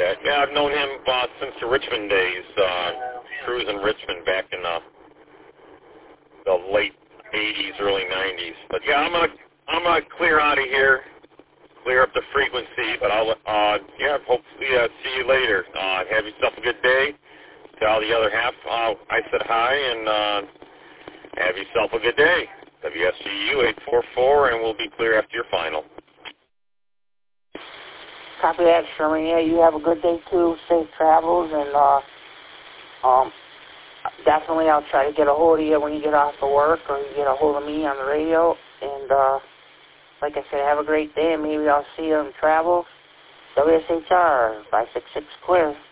Yeah, I've known him since the Richmond days, cruising Richmond back in the late 80s, early 90s. But yeah, I'm gonna clear out of here, clear up the frequency. But I'll hopefully see you later. Have yourself a good day. Tell the other half I said hi, and have yourself a good day. WSGU 844, and we'll be clear after your final. Copy that, Sherman. Yeah, you have a good day, too. Safe travels, and definitely I'll try to get a hold of you when you get off of work, or you get a hold of me on the radio. And like I said, have a great day, and maybe I'll see you on travel. WSHR 566 clear.